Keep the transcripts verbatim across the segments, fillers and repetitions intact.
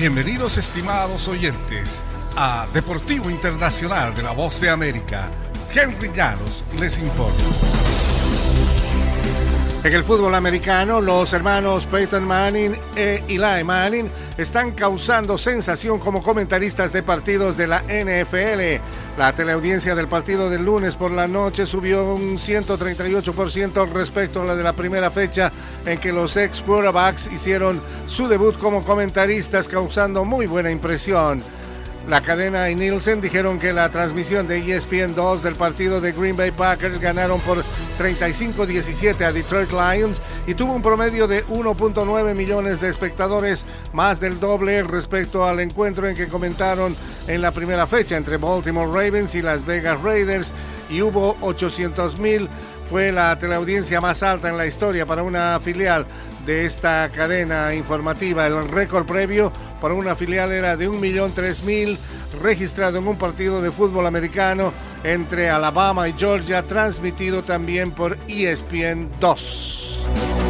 Bienvenidos, estimados oyentes, a Deportivo Internacional de la Voz de América. Henry Llanos les informa. En el fútbol americano, los hermanos Peyton Manning e Eli Manning están causando sensación como comentaristas de partidos de la N F L. La teleaudiencia del partido del lunes por la noche subió un ciento treinta y ocho por ciento respecto a la de la primera fecha en que los ex quarterbacks hicieron su debut como comentaristas, causando muy buena impresión. La cadena y Nielsen dijeron que la transmisión de E S P N dos del partido de Green Bay Packers ganaron por treinta y cinco a diecisiete a Detroit Lions y tuvo un promedio de uno punto nueve millones de espectadores, más del doble respecto al encuentro en que comentaron en la primera fecha entre Baltimore Ravens y Las Vegas Raiders, y hubo ochocientos mil. Fue la teleaudiencia más alta en la historia para una filial de esta cadena informativa. El récord previo para una filial era de un millón tres mil, registrado en un partido de fútbol americano entre Alabama y Georgia, transmitido también por E S P N dos.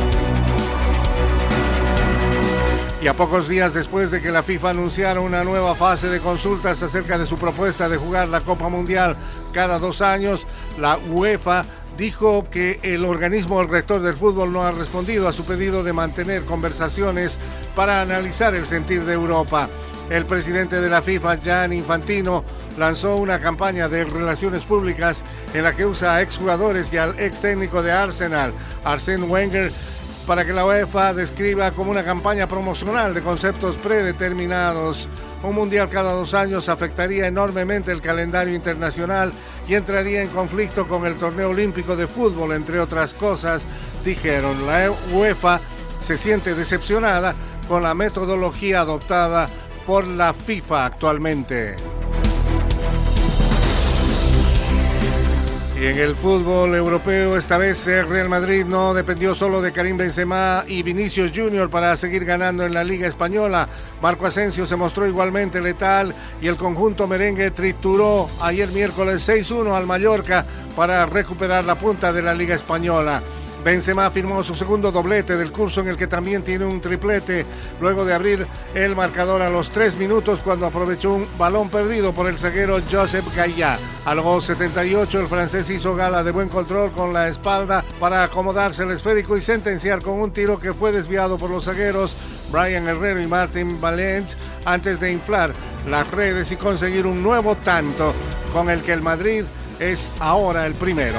Y a pocos días después de que la FIFA anunciara una nueva fase de consultas acerca de su propuesta de jugar la Copa Mundial cada dos años, la UEFA dijo que el organismo rector del fútbol no ha respondido a su pedido de mantener conversaciones para analizar el sentir de Europa. El presidente de la FIFA, Gianni Infantino, lanzó una campaña de relaciones públicas en la que usa a exjugadores y al ex técnico de Arsenal, Arsène Wenger, para que la UEFA describa como una campaña promocional de conceptos predeterminados. Un mundial cada dos años afectaría enormemente el calendario internacional y entraría en conflicto con el torneo olímpico de fútbol, entre otras cosas, dijeron. La UEFA se siente decepcionada con la metodología adoptada por la FIFA actualmente. Y en el fútbol europeo, esta vez el Real Madrid no dependió solo de Karim Benzema y Vinicius Junior para seguir ganando en la Liga Española. Marco Asensio se mostró igualmente letal y el conjunto merengue trituró ayer miércoles seis uno al Mallorca para recuperar la punta de la Liga Española. Benzema firmó su segundo doblete del curso, en el que también tiene un triplete, luego de abrir el marcador a los tres minutos cuando aprovechó un balón perdido por el zaguero Josep Gaya. A los setenta y ocho el francés hizo gala de buen control con la espalda para acomodarse el esférico y sentenciar con un tiro que fue desviado por los zagueros Brian Herrero y Martin Valents antes de inflar las redes y conseguir un nuevo tanto, con el que el Madrid es ahora el primero.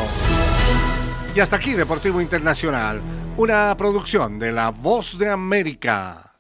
Y hasta aquí Deportivo Internacional, una producción de La Voz de América.